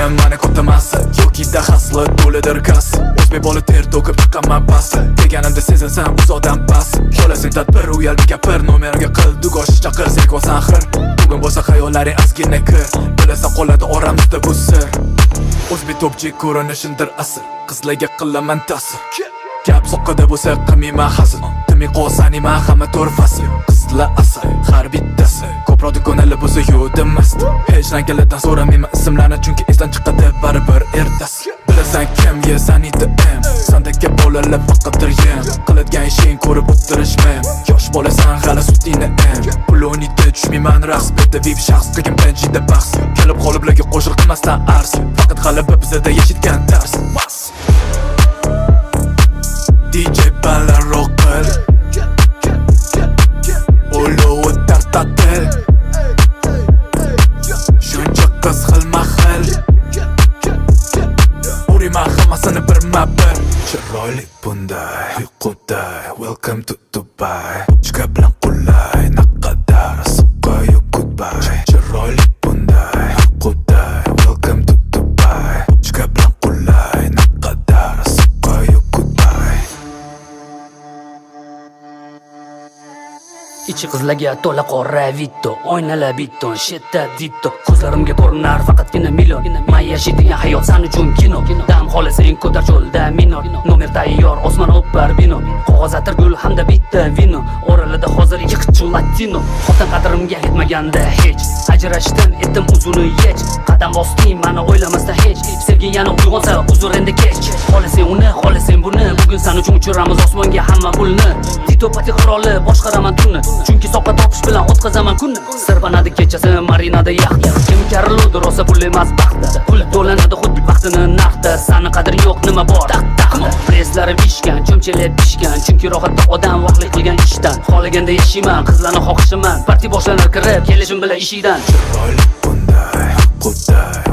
Lekin mani ko'tamasi yoki dahasli to'lidir kas. O'zbek bola ter to'kib chiqaman past. Deganimda sezasan uzoqdan pas. Qo'lasin tadbir uyalib gapir, nomerga qil dugosh chaqir zerikvasan xir. Bugun bo'lsa xayollaring ozgina kir, bilasan qoladi oramizda bu sir. O'zbek topchi ko'rinishindir asr, qizlarga qilaman ta'sir. Gap soqqada bo'lsa qilmayman hasad, timi qolsani man hamma to'rfasi. Qizlar asal har bittasi, ko'proq do'konali bo'lsa yo'dimast. Hech rangalardan so'ramayman ismlarni, chunki esdan chiqadi baribir ertasi. Bilasan kim yesani em, sandagi bolalar faqatdir yem. Qiladigan ishing ko'rib o'tirishmam, yosh bolasan hali sutingni em. Pulonida tushmayman raqs, beta vip shaxs, qilgan penjida bahs. Kelib qoliblarga qo'shil qilmasdan ars, faqat hali bizda yashitgan dars. DJ balar roqil, olovi tartatil, shuncha qiz xilma-xil, uriman hammasini birma-bir. Chiroyli bunday, uyquday, welcome to Dubai. Chika bilan qulay, naqadar suqqayu goodbye. Chiroyli bunday, uyquday, welcome to Dubai. Chika bilan qulay, naqadar suqqayu goodbye. Ichi qizlarga to'la qora vitto, oynalar bitton, shetda ditto. Ko'zlarimga ko'rinar faqatgina million. Men yashaydigan hayot san uchun kino. Dam xolisang ko'tar cho'lda minor. Nomer tayyor, osmon o'par bino. Qog'oz atirgul hamda bitta vino. Oralida hozir ikki qichul latino. Xotin qadrimga yetmaganda hech. Ajrashdim, etdim uzuni yech. Qadam bosdim, mani o'ylamasdan hech. Sevgi yana uyg'onsa, uzr endi kech. Xolisang uni, xolisang buni. Bugun san uchun uchiramiz osmonga hamma pulni. Tito pati qiroli boshqaraman tunni. Chunki soqqa topish bilan o'tqazaman kunni. Sirpanadi kechasi marinada yaxta. Kim kariludi rosa pul emas baxtda. Pul to'lanadi xuddi vaqtini naqda. Sani qadri yo'q nima bor? Preslarim ishgan, cho'mchalab pishgan. Chunki rohatda odam vaqtlik qilgan ishdan. Xohlaganda yashayman, qizlarni xohishiman. Parti boshlanar kirib, kelishim bilan ishingdan. Chiroyli bunday, quday,